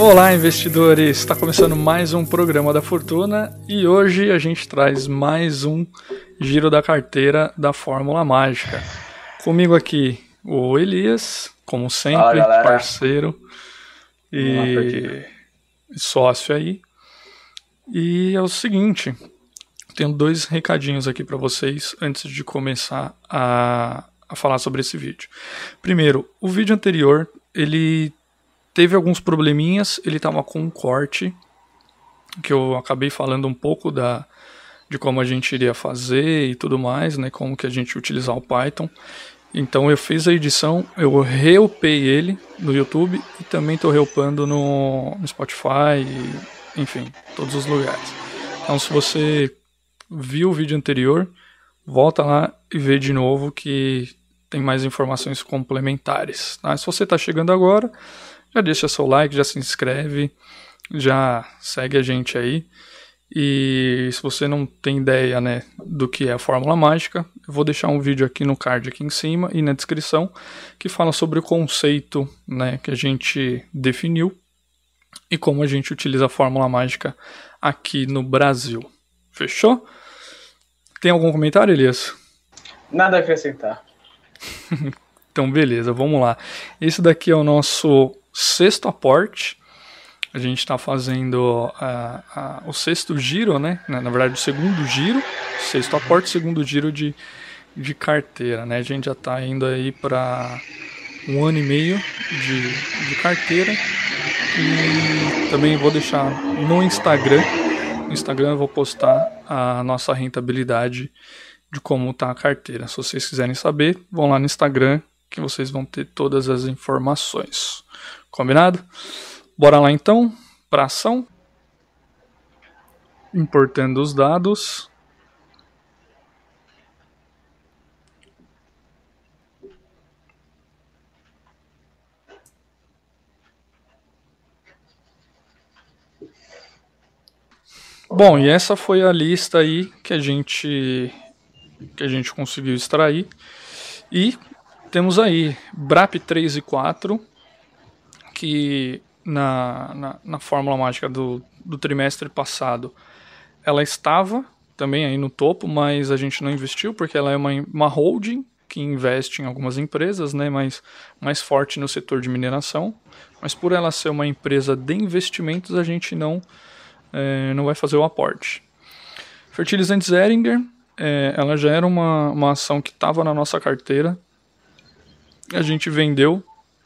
Olá, investidores! Está começando mais um programa da Fortuna e hoje a gente traz mais um giro da carteira da Fórmula Mágica. Comigo aqui o Elias, como sempre, parceiro e sócio aí. E é o seguinte, tenho dois recadinhos aqui para vocês antes de começar a falar sobre esse vídeo. Primeiro, o vídeo anterior, ele teve alguns probleminhas, ele estava com um corte, que eu acabei falando um pouco de como a gente iria fazer e tudo mais, né, como que a gente ia utilizar o Python. Então eu fiz a edição, eu reupei ele no YouTube e também estou reupando no Spotify, e, enfim, todos os lugares. Então se você viu o vídeo anterior, volta lá e vê de novo que tem mais informações complementares. Tá? Se você está chegando agora, já deixa seu like, já se inscreve, já segue a gente aí. E se você não tem ideia, né, do que é a Fórmula Mágica, eu vou deixar um vídeo aqui no card aqui em cima e na descrição que fala sobre o conceito, né, que a gente definiu e como a gente utiliza a Fórmula Mágica aqui no Brasil. Fechou? Tem algum comentário, Elias? Nada a acrescentar. Então beleza, vamos lá. Esse daqui é o nosso sexto aporte. A gente está fazendo o sexto giro, né? Na verdade, o segundo giro, sexto aporte, segundo giro de carteira, né? A gente já está indo aí para 1 ano e meio de carteira. E também vou deixar no Instagram. No Instagram eu vou postar a nossa rentabilidade de como está a carteira. Se vocês quiserem saber, vão lá no Instagram que vocês vão ter todas as informações. Combinado? Bora lá então, para ação. Importando os dados. Bom, e essa foi a lista aí que a gente conseguiu extrair. E temos aí BRAP 3 e 4, que na Fórmula Mágica do trimestre passado, ela estava também aí no topo, mas a gente não investiu porque ela é uma holding que investe em algumas empresas, né, mais forte no setor de mineração, mas por ela ser uma empresa de investimentos, a gente não vai fazer o aporte. Fertilizantes Heringer, ela já era uma ação que estava na nossa carteira, a gente vendeu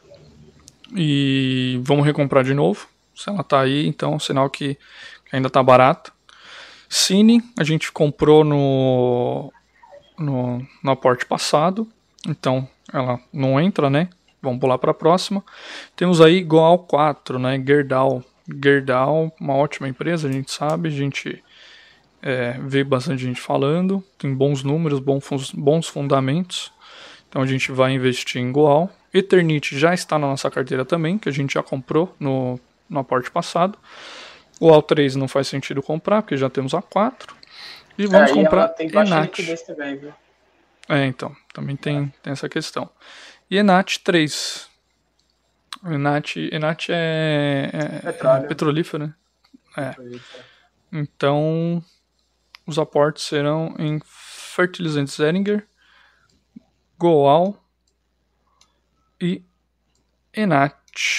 e vamos recomprar de novo. Se ela tá aí, então sinal que ainda tá barato. Cine, a gente comprou no aporte passado, então ela não entra, né? Vamos pular para a próxima. Temos aí Goal 4, né? Gerdau, uma ótima empresa, a gente sabe, a gente vê bastante gente falando, tem bons números, bons fundamentos. Então a gente vai investir em Goal. Eternit já está na nossa carteira também, que a gente já comprou no aporte passado. O AL3 não faz sentido comprar, porque já temos a 4. E vamos comprar tem Enat. Também, viu? Então, também tem essa questão. E Enat 3. Enat é petrolífero, né? Então, os aportes serão em Fertilizantes Heringer, Goal e Enat,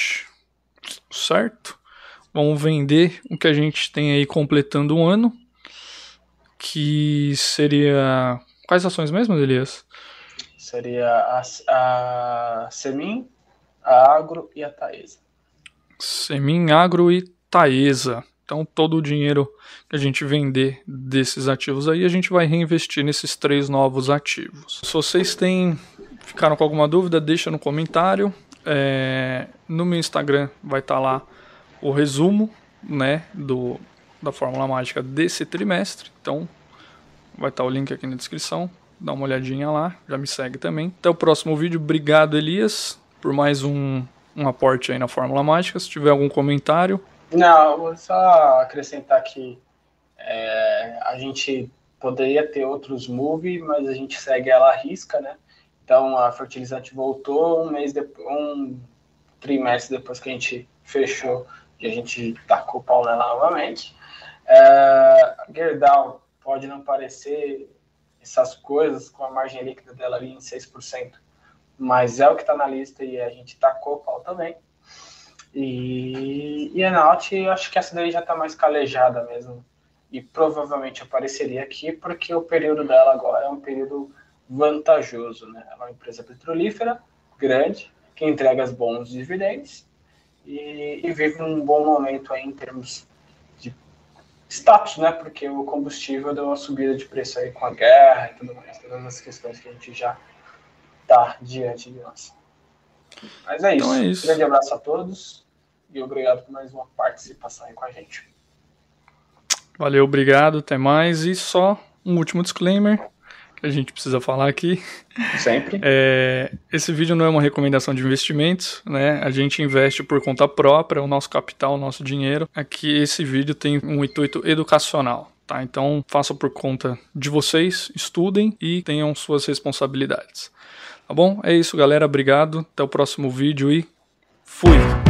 certo? Vamos vender o que a gente tem aí completando um ano, que seria... Quais ações mesmo, Elias? Seria a Semin, a Agro e a Taesa. Semin, Agro e Taesa. Então todo o dinheiro que a gente vender desses ativos aí, a gente vai reinvestir nesses 3 novos ativos. Se vocês ficaram com alguma dúvida, deixa no comentário. No meu Instagram vai estar lá o resumo, né, da Fórmula Mágica desse trimestre. Então vai estar o link aqui na descrição. Dá uma olhadinha lá, já me segue também. Até o próximo vídeo. Obrigado, Elias, por mais um aporte aí na Fórmula Mágica. Se tiver algum comentário... Não, vou só acrescentar que a gente poderia ter outros moves, mas a gente segue ela à risca, né? Então a fertilizante voltou um trimestre depois que a gente fechou que a gente tacou o pau nela novamente. Gerdau pode não parecer essas coisas com a margem líquida dela ali em 6%, mas é o que está na lista e a gente tacou o pau também. E a Enaut, eu acho que essa daí já está mais calejada mesmo, e provavelmente apareceria aqui, porque o período dela agora é um período vantajoso, né? Ela é uma empresa petrolífera, grande, que entrega bons dividendos, e vive um bom momento aí em termos de status, né? Porque o combustível deu uma subida de preço aí com a guerra e tudo mais, todas as questões que a gente já está diante de nós. Mas é isso. Então é isso. Grande abraço a todos e obrigado por mais uma participação aí com a gente. Valeu, obrigado, até mais. E só um último disclaimer que a gente precisa falar aqui. Sempre. Esse vídeo não é uma recomendação de investimentos, né? A gente investe por conta própria, o nosso capital, o nosso dinheiro. Aqui esse vídeo tem um intuito educacional, tá? Então façam por conta de vocês, estudem e tenham suas responsabilidades. Tá bom? É isso, galera. Obrigado. Até o próximo vídeo e fui!